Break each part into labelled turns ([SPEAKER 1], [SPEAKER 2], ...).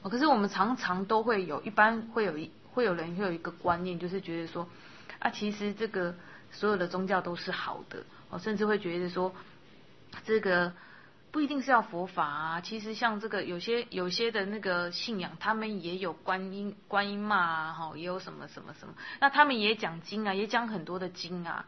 [SPEAKER 1] 可是我们常常都会有，一般会有人会有一个观念，就是觉得说其实这个所有的宗教都是好的甚至会觉得说这个不一定是要佛法啊，其实像这个有些的那个信仰，他们也有观音妈啊，也有什么什么什么，那他们也讲经啊，也讲很多的经啊，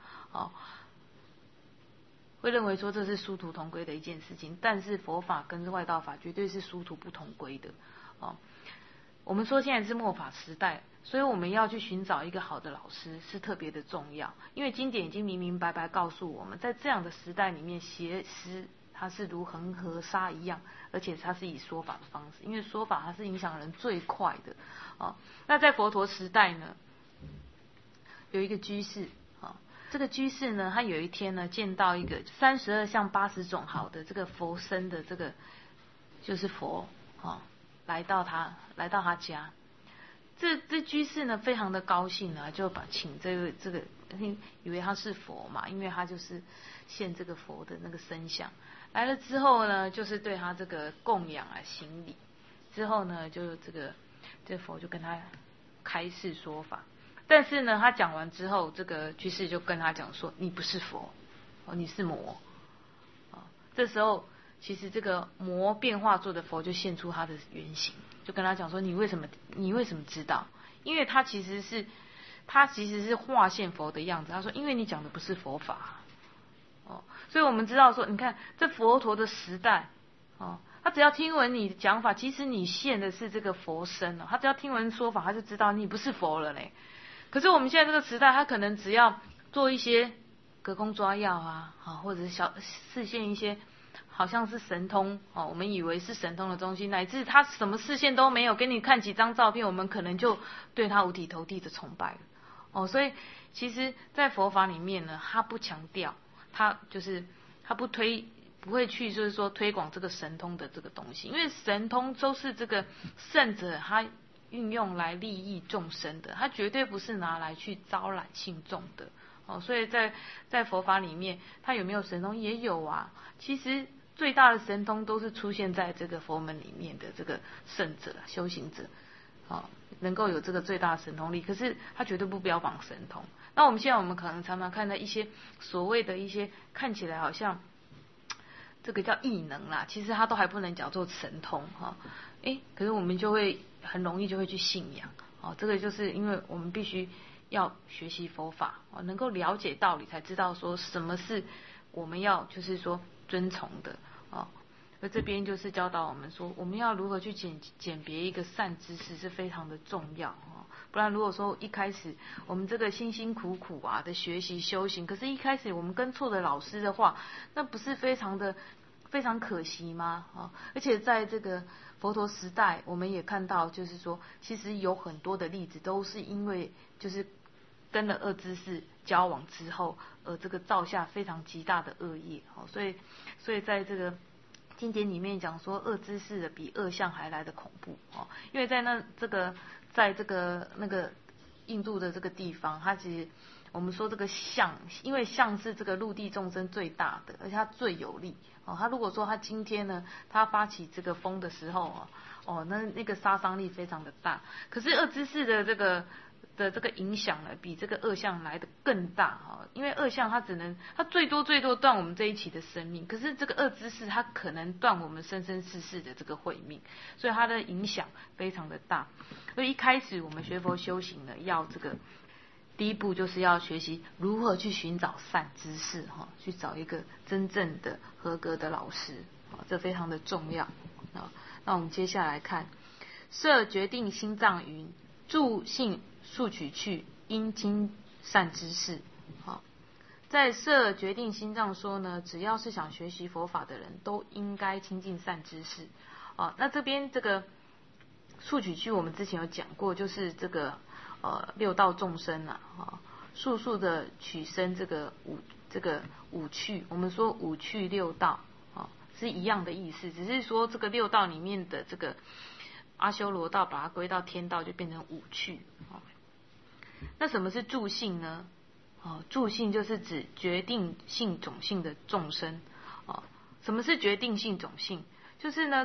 [SPEAKER 1] 会认为说这是殊途同归的一件事情，但是佛法跟外道法绝对是殊途不同归的我们说现在是末法时代，所以我们要去寻找一个好的老师是特别的重要，因为经典已经明明白白告诉我们，在这样的时代里面，邪师它是如恒河沙一样，而且它是以说法的方式，因为说法它是影响人最快的那在佛陀时代呢，有一个居士这个居士呢，他有一天呢见到一个32相80种好的这个佛身的这个就是佛来到他家，这居士呢非常的高兴呢，就请这个以为他是佛嘛，因为他就是现这个佛的那个身相来了之后呢，就是对他这个供养行礼之后呢，就这佛就跟他开示说法，但是呢他讲完之后，这个居士就跟他讲说，你不是佛你是魔这时候其实这个魔变化做的佛就现出他的原型，就跟他讲说，你为什么知道？因为他其实是化现佛的样子。他说，因为你讲的不是佛法所以我们知道说，你看这佛陀的时代他只要听闻你讲法，其实你现的是这个佛身他只要听闻说法，他就知道你不是佛了嘞。可是我们现在这个时代，他可能只要做一些隔空抓药或者是示现一些好像是神通我们以为是神通的东西，乃至他什么视线都没有，给你看几张照片，我们可能就对他五体投地的崇拜了所以其实在佛法里面呢，他不强调，他不会去就是说推广这个神通的这个东西，因为神通都是这个圣者他运用来利益众生的，他绝对不是拿来去招揽信众的所以在佛法里面，他有没有神通？也有啊。其实最大的神通都是出现在这个佛门里面的这个圣者、修行者能够有这个最大的神通力，可是他绝对不标榜神通。那我们可能常常看到一些所谓的一些看起来好像这个叫异能啦，其实他都还不能叫做神通可是我们就会很容易就会去信仰这个就是因为我们必须要学习佛法能够了解道理，才知道说什么是我们要就是说遵从的而这边就是教导我们说，我们要如何去鉴别一个善知识是非常的重要不然如果说一开始我们这个辛辛苦苦的学习修行，可是一开始我们跟错的老师的话，那不是非常可惜吗而且在这个佛陀时代，我们也看到就是说，其实有很多的例子都是因为就是跟了恶知识交往之后，这个造下非常极大的恶业所以在这个经典里面讲说，恶知识的比恶相还来的恐怖因为在这个那个印度的这个地方，它其实我们说这个相，因为相是这个陆地众生最大的，而且它最有力他如果说他今天呢，他发起这个风的时候那个杀伤力非常的大。可是恶知识的这个影响呢，比这个恶相来的更大因为恶相它最多断我们这一期的生命，可是这个恶知识它可能断我们生生世世的这个慧命，所以它的影响非常的大。所以一开始我们学佛修行呢，要这个第一步就是要学习如何去寻找善知识去找一个真正的合格的老师这非常的重要那我们接下来看摄决定心脏云，助性速取去，应听善知识在摄决定心脏说呢，只要是想学习佛法的人都应该亲近善知识那这边这个速取去我们之前有讲过，就是这个六道众生速速的取生这个五趣，我们说五趣六道是一样的意思，只是说这个六道里面的这个阿修罗道把它归到天道，就变成五趣那什么是助性呢助性就是指决定性种性的众生什么是决定性种性？就是呢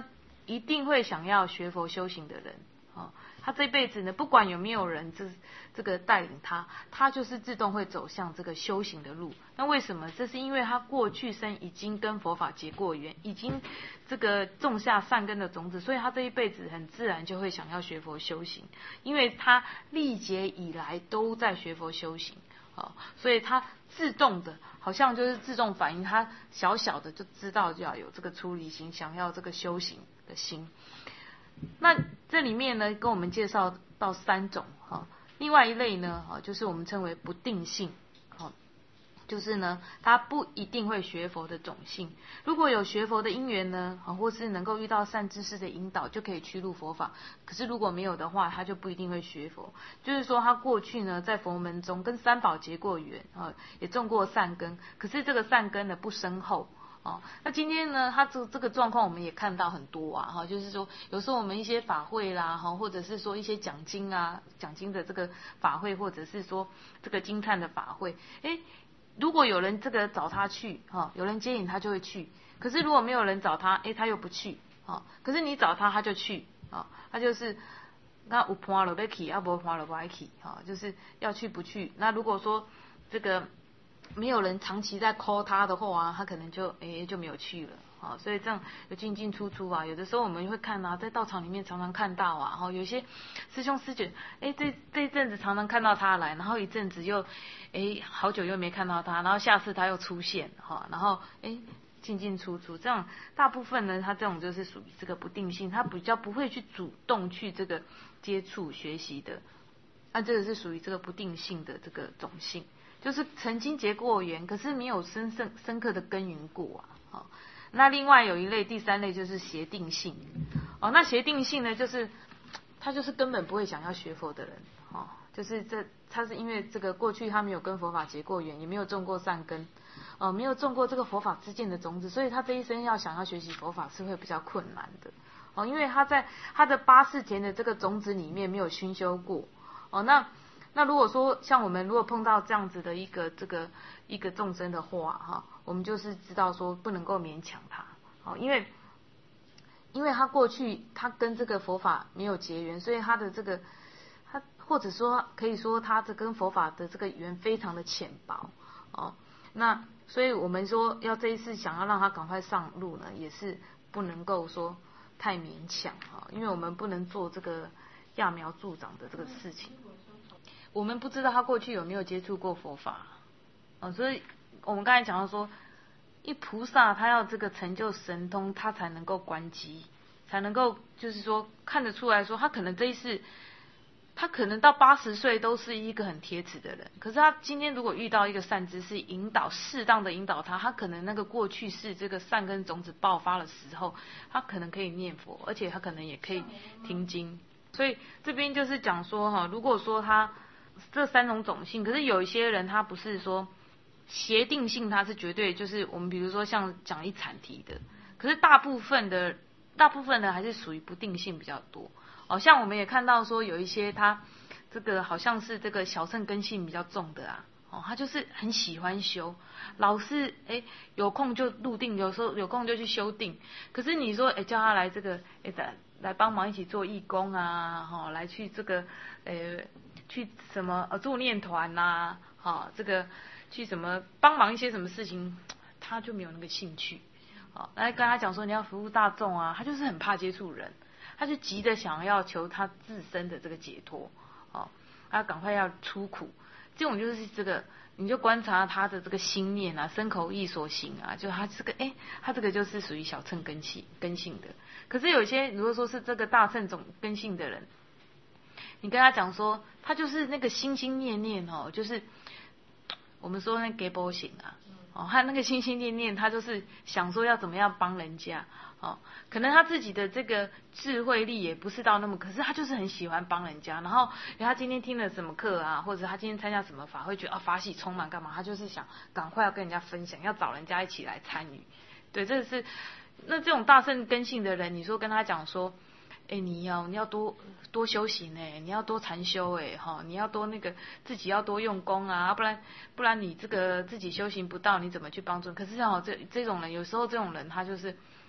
[SPEAKER 1] 一定会想要学佛修行的人，他这辈子呢，不管有没有人这个带领他，他就是自动会走向这个修行的路。那为什么？这是因为他过去生已经跟佛法结过缘，已经这个种下善根的种子，所以他这一辈子很自然就会想要学佛修行，因为他历劫以来都在学佛修行，所以他自动的，好像就是自动反应，他小小的就知道就要有这个出离心，想要这个修行的心。那这里面呢，跟我们介绍到3种哈，另外一类呢，就是我们称为不定性，就是呢，他不一定会学佛的种性。如果有学佛的因缘呢，或是能够遇到善知识的引导，就可以趋入佛法。可是如果没有的话，他就不一定会学佛。就是说，他过去呢，在佛门中跟三宝结过缘，也种过善根，可是这个善根呢不深厚。那今天呢，他这个状况我们也看到很多啊，就是说有时候我们一些法会啦，或者是说一些讲经的这个法会，或者是说这个经忏的法会，如果有人这个找他去，有人接引他就会去。可是如果没有人找他，他又不去，可是你找他他就去，他就是那有伴就要去，啊无伴就不爱去，就是要去不去。那如果说这个没有人长期在 call 他的话，他可能就没有去了，所以这样有进进出出啊。有的时候我们会看在道场里面常常看到啊，有些师兄师姐，这一阵子常常看到他来，然后一阵子又好久又没看到他，然后下次他又出现，然后进进出出，这样大部分呢，他这种就是属于这个不定性，他比较不会去主动去这个接触学习的，这个是属于这个不定性的这个种性。就是曾经结过缘，可是没有深刻的耕耘过啊。那另外有一类，第3类就是邪定性。那邪定性呢，就是他就是根本不会想要学佛的人，就是他是因为这个过去他没有跟佛法结过缘，也没有种过善根，没有种过这个佛法之见的种子，所以他这一生想要学习佛法是会比较困难的。因为他在他的8世前的这个种子里面没有熏修过。那如果说像我们如果碰到这样子的一个众生的话，我们就是知道说不能够勉强他，因为他过去他跟这个佛法没有结缘，所以他的这个他或者说可以说他这跟佛法的这个缘非常的浅薄，那所以我们说要这一次想要让他赶快上路呢，也是不能够说太勉强，因为我们不能做这个揠苗助长的这个事情。我们不知道他过去有没有接触过佛法，所以我们刚才讲到说，一菩萨他要这个成就神通，他才能够观机，才能够就是说看得出来说，他可能这一世，他可能到80岁都是一个很铁齿的人，可是他今天如果遇到一个善知识引导，适当的引导他，他可能那个过去是这个善根种子爆发的时候，他可能可以念佛，而且他可能也可以听经。所以这边就是讲说如果说他这3种种性，可是有一些人他不是说邪定性，他是绝对就是我们比如说像讲一禅题的，可是大部分的还是属于不定性比较多。像我们也看到说有一些他这个好像是这个小乘根性比较重的他就是很喜欢修，老是有空就入定，有时候有空就去修定。可是你说叫他来这个来帮忙一起做义工啊，来去这个去什么助念团呐，这个去什么帮忙一些什么事情，他就没有那个兴趣。来跟他讲说你要服务大众啊，他就是很怕接触人，他就急着想要求他自身的这个解脱，他赶快要出苦。这种就是这个，你就观察他的这个心念啊、身口意所行啊，就他这个他这个就是属于小乘根性的。可是有些如果说是这个大乘种根性的人，你跟他讲说，他就是那个心心念念就是我们说那给波型他那个心心念念，他就是想说要怎么样帮人家，可能他自己的这个智慧力也不是到那么，可是他就是很喜欢帮人家。然后他今天听了什么课啊，或者他今天参加什么法，会觉得法喜充满干嘛？他就是想赶快要跟人家分享，要找人家一起来参与。对，这是那这种大乘根性的人，你说跟他讲说，你要多修行你要多禅修你要多那个自己要多用功啊，不然你这个自己修行不到，你怎么去帮助？可是这种人，有时候这种人他就是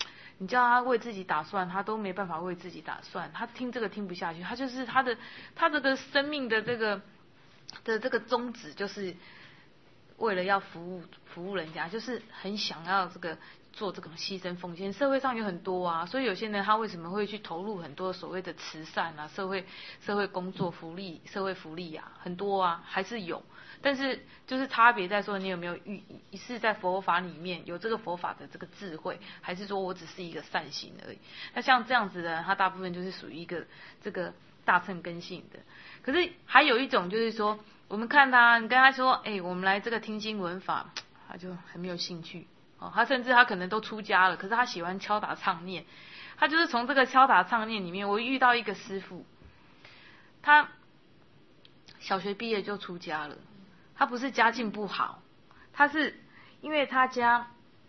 [SPEAKER 1] 你叫他为自己打算，他都没办法为自己打算，他听这个听不下去，他就是他这个生命的这个宗旨，就是为了要服务人家，就是很想要这个做这种牺牲奉献。社会上有很多啊，所以有些人他为什么会去投入很多所谓的慈善啊、社会工作、社会福利啊，很多啊，还是有。但是就是差别在说你有没有是在佛法里面有这个佛法的这个智慧，还是说我只是一个善行而已。那像这样子的人，他大部分就是属于一个这个大乘根性的。可是还有一种就是说，我们看他，你跟他说，我们来这个听经闻法，他就很没有兴趣。他甚至他可能都出家了，可是他喜欢敲打唱念。他就是从这个敲打唱念里面，我遇到一个师父，他小学毕业就出家了。他不是家境不好，他是因为他家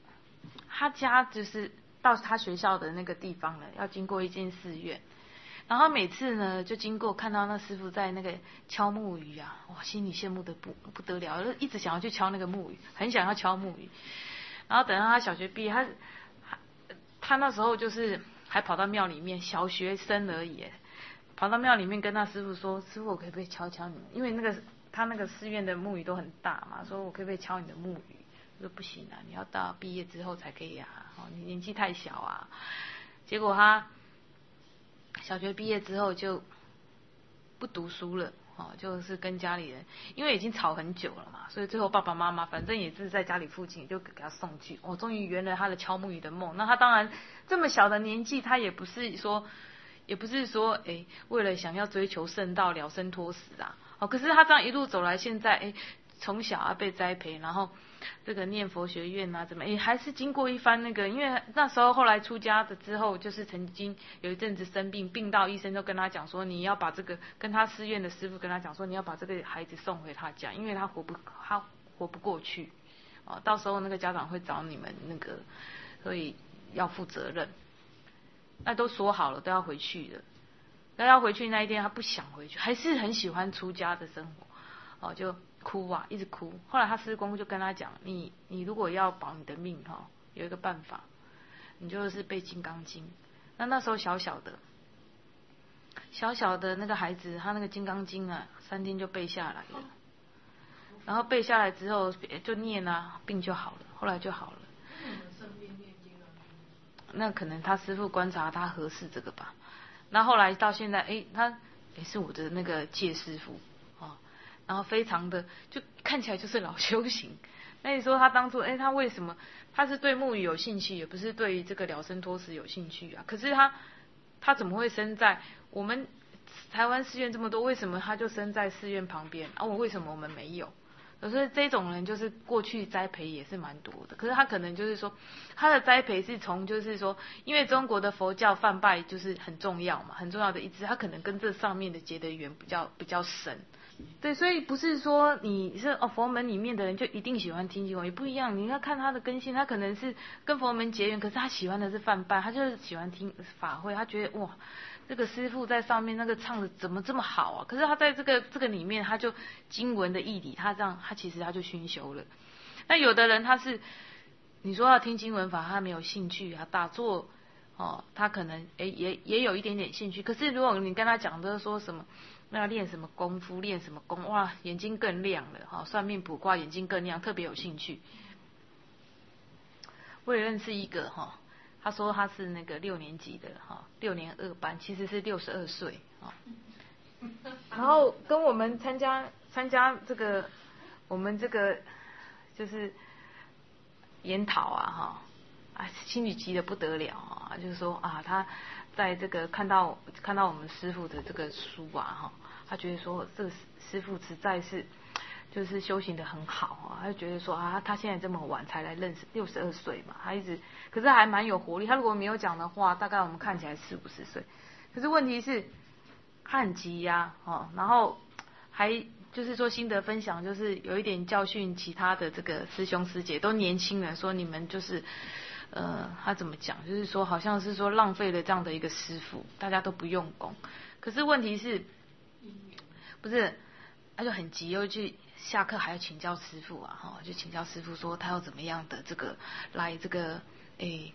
[SPEAKER 1] 就是到他学校的那个地方了，要经过一间寺院，然后每次呢就经过看到那师父在那个敲木鱼啊，哇，心里羡慕的不得了，就一直想要去敲那个木鱼，很想要敲木鱼。然后等到他小学毕业，他那时候就是还跑到庙里面，小学生而已，跑到庙里面跟那师父说：“师父，我可不可以敲敲你们？因为他那个寺院的木鱼都很大嘛，说我可不可以敲你的木鱼？”我说不行啊，你要到毕业之后才可以啊，你年纪太小啊。结果他小学毕业之后就不读书了，就是跟家里人，因为已经吵很久了嘛，所以最后爸爸妈妈反正也是在家里附近，就给他送去。终于圆了他的敲木鱼的梦。那他当然这么小的年纪，他也不是说为了想要追求圣道了生脱死啊。可是他这样一路走来，现在从小啊被栽培，然后这个念佛学院啊，怎么还是经过一番那个，因为那时候后来出家的之后，就是曾经有一阵子生病到医生都跟他讲说，你要把这个跟他寺院的师父跟他讲说，你要把这个孩子送回他家，因为他活不过去，到时候那个家长会找你们那个，所以要负责任。那都说好了都要回去的。那要回去那一天，他不想回去，还是很喜欢出家的生活，就哭啊，一直哭。后来他师公就跟他讲，你如果要保你的命有一个办法，你就是背《金刚经》。那时候小小的那个孩子，他那个《金刚经》啊，3天就背下来了。然后背下来之后就念啊，病就好了，后来就好了。那可能他师父观察他合适这个吧。那后来到现在，他也是我的那个戒师父然后非常的就看起来就是老修行。那你说他当初他为什么他是对木鱼有兴趣，也不是对于这个了生脱死有兴趣啊？可是他怎么会生在我们台湾寺院这么多，为什么他就生在寺院旁边啊？为什么我们没有？所以这种人就是过去栽培也是蛮多的，可是他可能就是说他的栽培是从就是说，因为中国的佛教梵拜就是很重要嘛，很重要的一支，他可能跟这上面的结的缘比较深。对，所以不是说你是佛门里面的人就一定喜欢听经文，也不一样。你要看他的根性，他可能是跟佛门结缘，可是他喜欢的是梵拜，他就是喜欢听法会，他觉得哇，这个师父在上面那个唱的怎么这么好啊？可是他在这个里面，他就经文的义理，他其实他就熏修了。那有的人他是你说要听经文法，他没有兴趣啊，打坐他可能也有一点点兴趣。可是如果你跟他讲的说什么，那要练什么功夫，练什么功，哇，眼睛更亮了算命卜卦眼睛更亮，特别有興趣。我也认识一个他说他是那个6年级的6年2班，其实是62岁然后跟我们参加这个我们这个就是研讨啊心里急得不得了就是说他在这个看到我们师父的这个书他觉得说这个师父实在是就是修行的很好他就觉得说他现在这么晚才来认识，62岁嘛，他一直可是还蛮有活力。他如果没有讲的话，大概我们看起来40-50岁，可是问题是他很急然后还就是说心得分享，就是有一点教训其他的这个师兄师姐，都年轻人，说你们就是他怎么讲，就是说好像是说浪费了这样的一个师父，大家都不用功。可是问题是不是他就很急，又去下课还要请教师父就请教师父说他要怎么样的这个来这个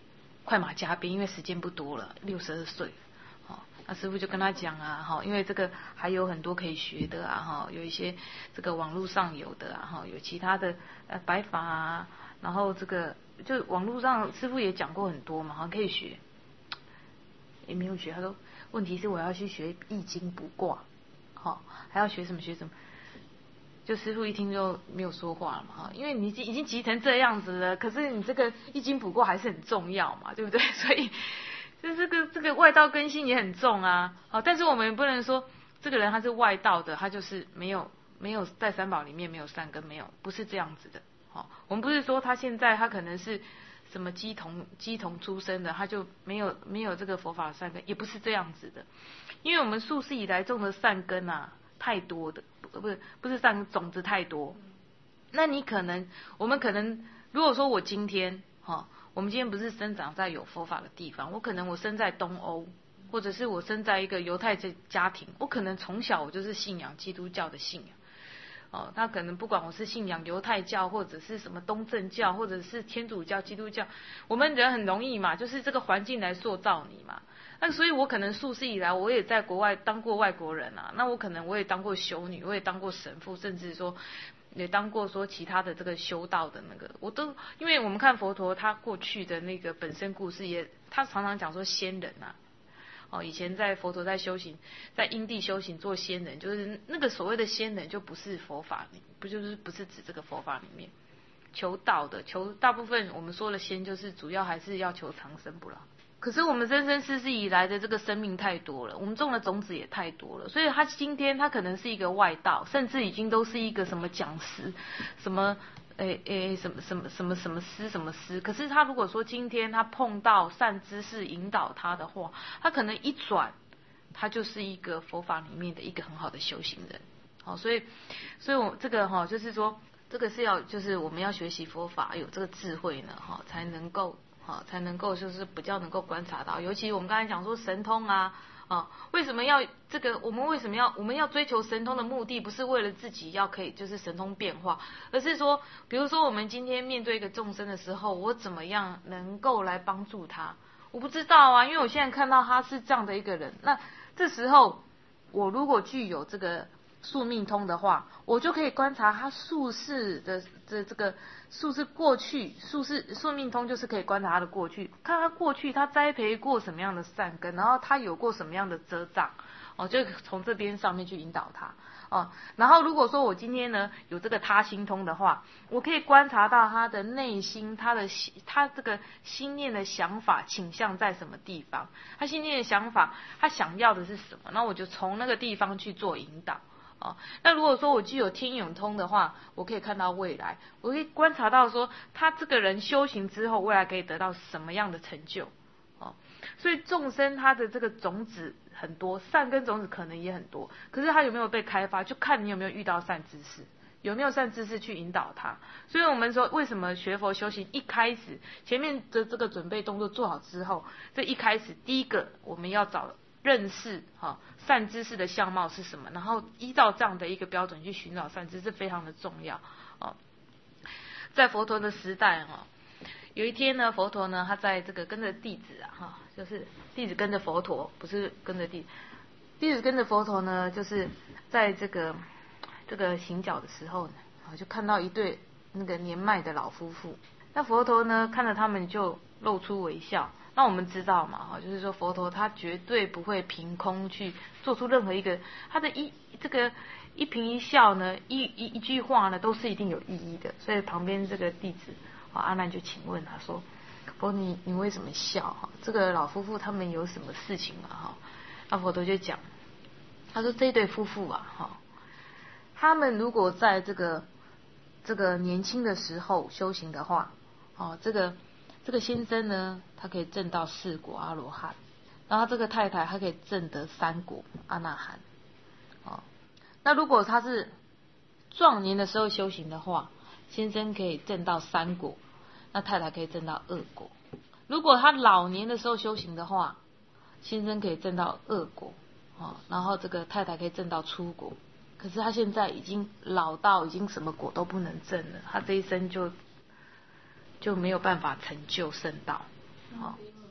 [SPEAKER 1] 快马加鞭，因为时间不多了，62岁。那师父就跟他讲啊，因为这个还有很多可以学的啊，有一些这个网络上有的啊，有其他的白法啊，然后这个就网络上师父也讲过很多嘛，可以学，也没有学。他说问题是我要去学易经卜卦，还要学什么学什么。就师父一听就没有说话了嘛，因为你已经急成这样子了，可是你这个易经卜卦还是很重要嘛，对不对？所以就这个外道根性也很重啊。但是我们也不能说这个人他是外道的，他就是没有在三宝里面没有善根，没有，不是这样子的。我们不是说他现在他可能是什么乩童出身的，他就没有这个佛法的善根，也不是这样子的。因为我们数世以来种的善根啊太多的，不是善根种子太多。那我们可能如果说我今天我们今天不是生长在有佛法的地方，我生在东欧，或者是我生在一个犹太家庭，我可能从小我就是信仰基督教的信仰。那可能不管我是信仰犹太教，或者是什么东正教，或者是天主教、基督教，我们人很容易嘛，就是这个环境来塑造你嘛。那所以我可能数世以来，我也在国外当过外国人啊，那我也当过修女，我也当过神父，甚至说也当过说其他的这个修道的那个，我都因为我们看佛陀他过去的那个本身故事他常常讲说仙人啊，以前在佛陀在修行，在因地修行做仙人，就是那个所谓的仙人就不是佛法里，不是指这个佛法里面求道的，大部分我们说的仙就是主要还是要求长生不老。可是我们生生世世以来的这个生命太多了，我们种的种子也太多了，所以他今天他可能是一个外道，甚至已经都是一个什么讲师，什么什么师，可是他如果说今天他碰到善知识引导他的话，他可能一转，他就是一个佛法里面的一个很好的修行人。所以我这个就是说，这个是就是我们要学习佛法，有这个智慧呢，才能够就是比较能够观察到。尤其我们刚才讲说神通为什么要这个？我们要追求神通的目的，不是为了自己要可以就是神通变化，而是说，比如说我们今天面对一个众生的时候，我怎么样能够来帮助他？我不知道啊，因为我现在看到他是这样的一个人，那这时候我如果具有这个宿命通的话，我就可以观察他宿世的这个宿世过去，宿命通就是可以观察他的过去，看他过去他栽培过什么样的善根，然后他有过什么样的遮障，就从这边上面去引导他。然后如果说我今天呢有这个他心通的话，我可以观察到他的内心，他这个心念的想法倾向在什么地方，他心念的想法他想要的是什么，那我就从那个地方去做引导。那如果说我具有天眼通的话，我可以看到未来，我可以观察到说他这个人修行之后，未来可以得到什么样的成就。所以众生他的这个种子很多，善根种子可能也很多，可是他有没有被开发，就看你有没有遇到善知识，有没有善知识去引导他。所以我们说，为什么学佛修行一开始前面的这个准备动作做好之后，这一开始第一个我们要认识善知识的相貌是什么，然后依照这样的一个标准去寻找善知识，非常的重要。在佛陀的时代有一天呢，佛陀呢他在这个跟着弟子就是弟子跟着佛陀，不是跟着弟子跟着佛陀呢，就是在这个行脚的时候呢，就看到一对那个年迈的老夫妇。那佛陀呢看着他们就露出微笑。那我们知道嘛，就是说佛陀他绝对不会凭空去做出任何一个他的一颦一笑呢，一句话呢都是一定有意义的。所以旁边这个弟子阿难就请问他说：“佛你为什么笑？这个老夫妇他们有什么事情啊？”那佛陀就讲，他说这一对夫妇他们如果在这个年轻的时候修行的话，这个先生呢，他可以证到4果阿罗汉，然后这个太太她可以证得3果阿那含。那如果他是壮年的时候修行的话，先生可以证到3果，那太太可以证到2果。如果他老年的时候修行的话，先生可以证到2果，然后这个太太可以证到初果。可是他现在已经老到已经什么果都不能证了，他这一生就没有办法成就圣道。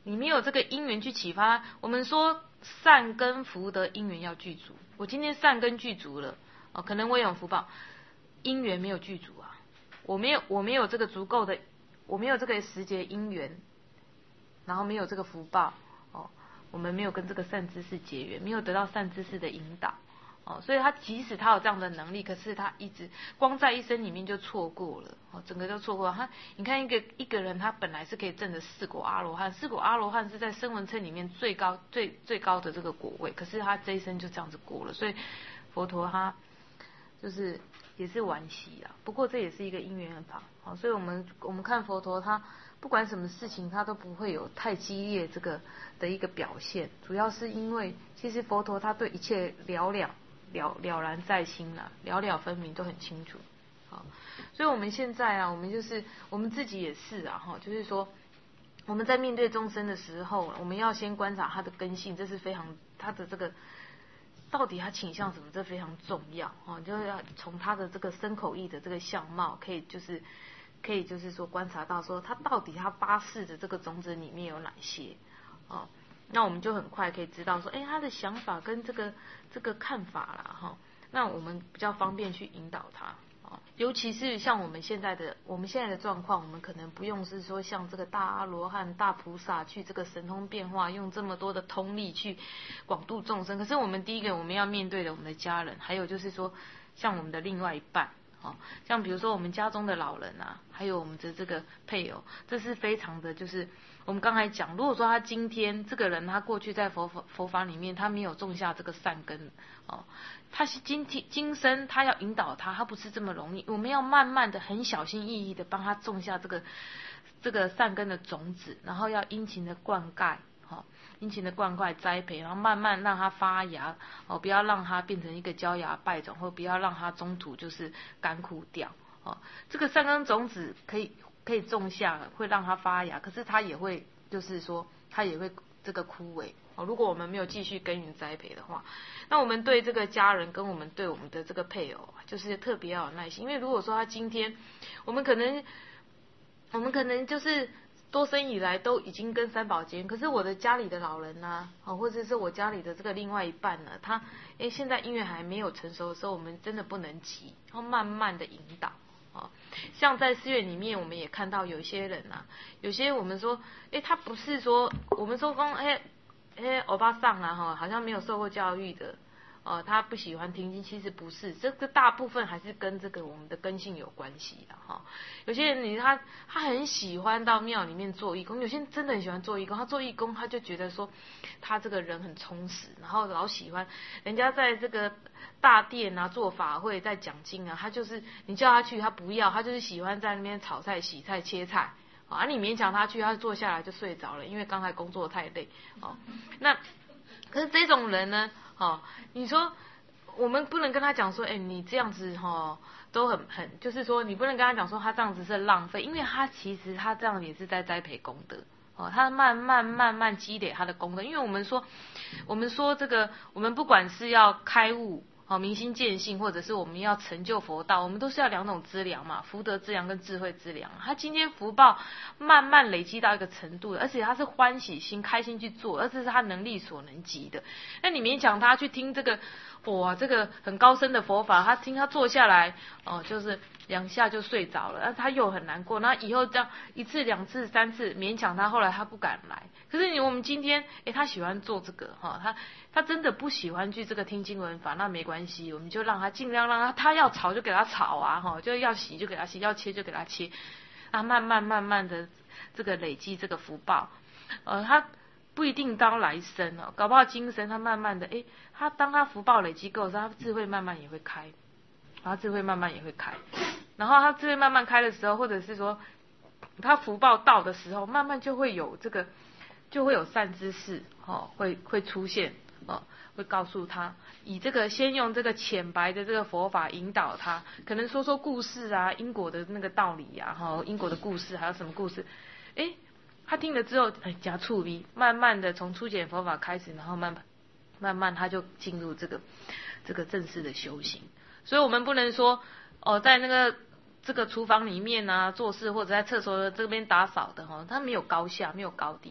[SPEAKER 1] 你没有这个因缘去启发。我们说善根福德因缘要具足，我今天善根具足了，可能我有福报，因缘没有具足啊，我没有这个足够的，我没有这个时节因缘，然后没有这个福报，我们没有跟这个善知识结缘，没有得到善知识的引导，所以他即使他有这样的能力，可是他一直光在一生里面就错过了，整个就错过了。他你看一个人，他本来是可以证的四果阿罗汉，四果阿罗汉是在声闻乘里面最高的这个果位，可是他这一生就这样子过了，所以佛陀他就是也是惋惜啊。不过这也是一个因缘法，所以我们看佛陀他不管什么事情，他都不会有太激烈这个的一个表现，主要是因为其实佛陀他对一切了然在心啦，了了分明都很清楚。好，所以我们现在啊，我们自己也是啊，就是说我们在面对众生的时候，我们要先观察他的根性，这是非常他的这个到底他倾向什么，这非常重要就是要从他的这个身口意的这个相貌，可以就是说观察到说他到底他八识的这个种子里面有哪些那我们就很快可以知道说，他的想法跟这个看法啦那我们比较方便去引导他尤其是像我们现在的状况，我们可能不用是说像这个大阿罗汉、大菩萨去这个神通变化，用这么多的通力去广度众生。可是我们第一个我们要面对的我们的家人，还有就是说像我们的另外一半。像比如说我们家中的老人啊，还有我们的这个配偶，这是非常的就是我们刚才讲，如果说他今天这个人他过去在佛法里面他没有种下这个善根他是今生他要引导他不是这么容易，我们要慢慢的很小心翼翼的帮他种下这个善根的种子，然后要殷勤的灌溉殷勤的灌溉栽培，然后慢慢让它发芽不要让它变成一个焦芽败种，或不要让它中途就是干枯掉这个善根种子可以种下，会让它发芽，可是它也会就是说它也会这个枯萎如果我们没有继续耕耘栽培的话，那我们对这个家人跟我们对我们的这个配偶就是特别要有耐心，因为如果说他今天我们可能就是多生以来都已经跟三宝结缘，可是我的家里的老人或者是我家里的这个另外一半呢，他现在因缘还没有成熟的时候，我们真的不能急，要慢慢的引导像在寺院里面，我们也看到有一些人有些我们说他不是说我们说欧巴桑好像没有受过教育的他不喜欢听经，其实不是，这个大部分还是跟这个我们的根性有关系有些人他很喜欢到庙里面做义工，有些人真的很喜欢做义工，他做义工他就觉得说他这个人很充实，然后老喜欢人家在这个大殿做法会在讲经他就是你叫他去他不要，他就是喜欢在那边炒菜洗菜切菜你勉强他去，他坐下来就睡着了，因为刚才工作太累那可是这种人呢你说我们不能跟他讲说你这样子都很就是说你不能跟他讲说他这样子是浪费，因为他其实他这样也是在栽培功德他慢慢积累他的功德。因为我们说这个我们不管是要开悟明心见性，或者是我们要成就佛道，我们都是要两种资粮嘛，福德资粮跟智慧资粮。他今天福报慢慢累积到一个程度，而且他是欢喜心开心去做，而这是他能力所能及的。那你勉强他去听这个这个很高深的佛法，他坐下来就是2下就睡着了，他又很难过，那以后这样1次2次3次勉强他，后来他不敢来。可是我们今天他喜欢做这个他真的不喜欢去这个听经闻法，那没关系，我们就让他尽量让他要吵就给他吵就要洗就给他洗，要切就给他切慢慢的这个累积这个福报他不一定当来生搞不好今生他慢慢的他当他福报累积够的时候，他智慧慢慢也会开，然后智慧慢慢也会开，然后他智慧慢慢开的时候，或者是说他福报到的时候，慢慢就会有善知识会出现会告诉他，以这个先用这个浅白的这个佛法引导他，可能说故事因果的那个道理因果的故事，还有什么故事他听了之后加触微，慢慢的从初简佛法开始，然后慢慢他就进入这个正式的修行。所以我们不能说在那个这个厨房里面做事，或者在厕所这边打扫的他没有高下没有高低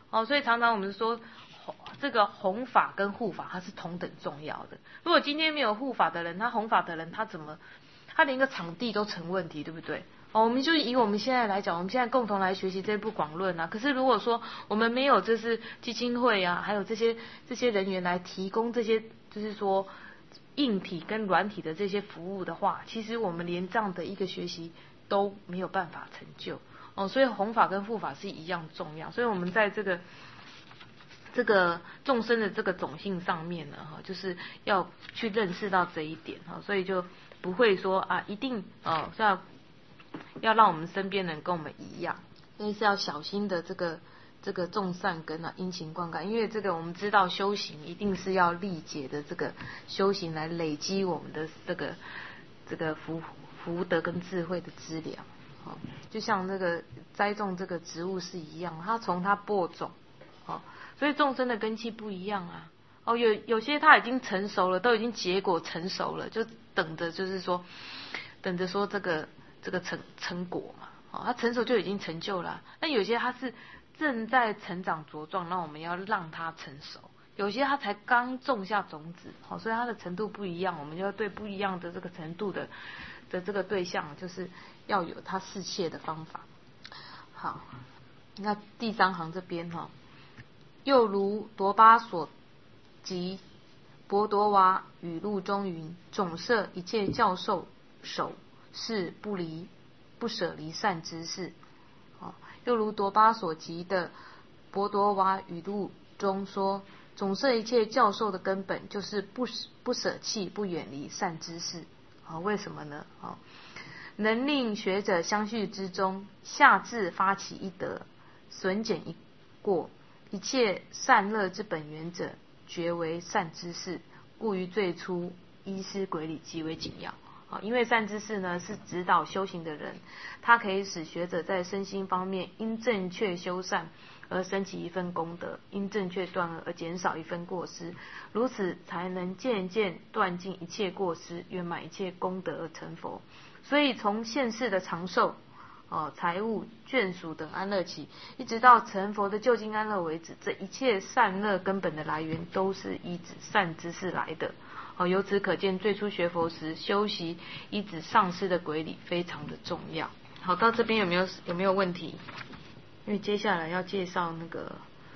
[SPEAKER 1] 所以常常我们说这个弘法跟护法它是同等重要的。如果今天没有护法的人，他弘法的人他连个场地都成问题，对不对？我们就以我们现在来讲，我们现在共同来学习这部广论啊。可是如果说我们没有就是基金会啊，还有这些人员来提供这些就是说硬体跟软体的这些服务的话，其实我们连这样的一个学习都没有办法成就所以弘法跟护法是一样重要。所以我们在这个众生的这个种性上面呢，就是要去认识到这一点所以就不会说一定要让我们身边人跟我们一样，所以是要小心的这个种善根殷勤灌溉。因为这个我们知道修行一定是要历劫的这个修行来累积我们的这个福德跟智慧的资粮就像那个栽种这个植物是一样，它从它播种所以众生的根器不一样有些它已经成熟了，都已经结果成熟了，就等着说这个成果嘛它成熟就已经成就了。那有些它是正在成长茁壮，那我们要让它成熟。有些它才刚种下种子所以它的程度不一样，我们就要对不一样的这个程度的这个对象，就是要有它适切的方法。好，那第3行这边又如夺巴所及博朵瓦语录中云：总摄一切教授手是不舍离善知识又如夺巴所及的博朵瓦语录中说，总摄一切教授的根本就是不舍弃不远离善知识为什么呢能令学者相续之中，下至发起一德，损减一过，一切善乐之本源者，绝为善知识，故于最初依师轨理极为紧要因为善知识呢是指导修行的人，它可以使学者在身心方面因正确修善而升起一份功德，因正确断恶而减少一份过失，如此才能渐渐断尽一切过失，圆满一切功德而成佛。所以从现世的长寿财物眷属等安乐起，一直到成佛的究竟安乐为止，这一切善乐根本的来源都是依止善知识来的由此可见，最初学佛时修习依止上师的轨理非常的重要。好，到这边有没有问题？因为接下来要介绍那个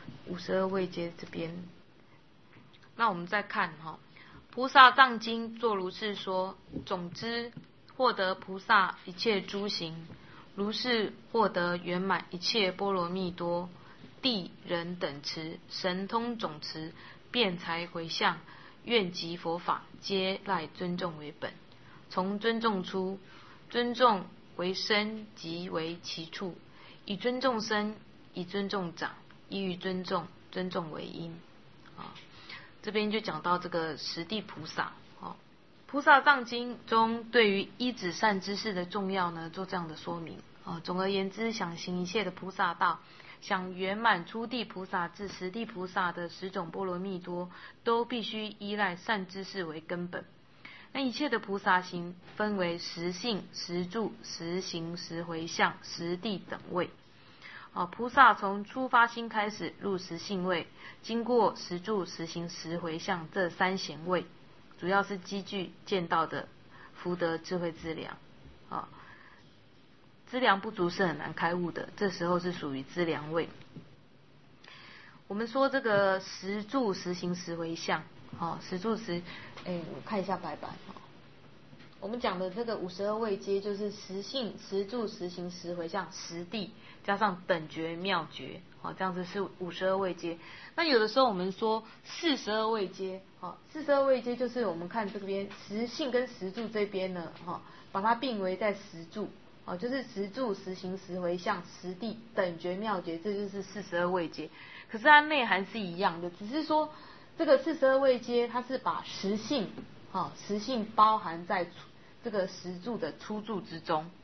[SPEAKER 1] 52位阶这边，那我们再看菩萨藏经作如是说，总之获得菩萨一切诸行，如是获得圆满一切波罗蜜多，地人等持神通总持，辩才回向，愿集佛法，皆赖尊重为本。从尊重出，尊重为身即为其处，以尊重身，以尊重长，以与尊重，尊重为因这边就讲到这个十地菩萨菩萨藏经中对于依止善知识的重要呢，做这样的说明总而言之，想行一切的菩萨道，想圆满初地菩萨至十地菩萨的10种波罗蜜多，都必须依赖善知识为根本。那一切的菩萨行分为10性、10住、10行、10回向、10地等位菩萨从初发心开始入10性位，经过10住、10行、10回向这3贤位，主要是积聚见到的福德智慧资粮资粮不足是很难开悟的，这时候是属于资粮位。我们说这个10住、10行、10回向10住我看一下白板我们讲的这个52位阶就是10性、10住、10行、10回向、10地加上等觉妙觉这样子是52位阶。那有的时候我们说42位阶42位阶就是我们看这边10性跟10住这边呢把它并为在10住就是10住、10行、10回向、10地等觉妙觉，这就是42位阶。可是它内涵是一样的，只是说这个42位阶它是把10性包含在这个10住的初住之中